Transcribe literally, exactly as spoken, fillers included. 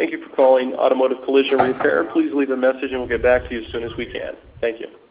Thank you for calling Automotive Collision Repair. Please leave a message and we'll get back to you as soon as we can. Thank you.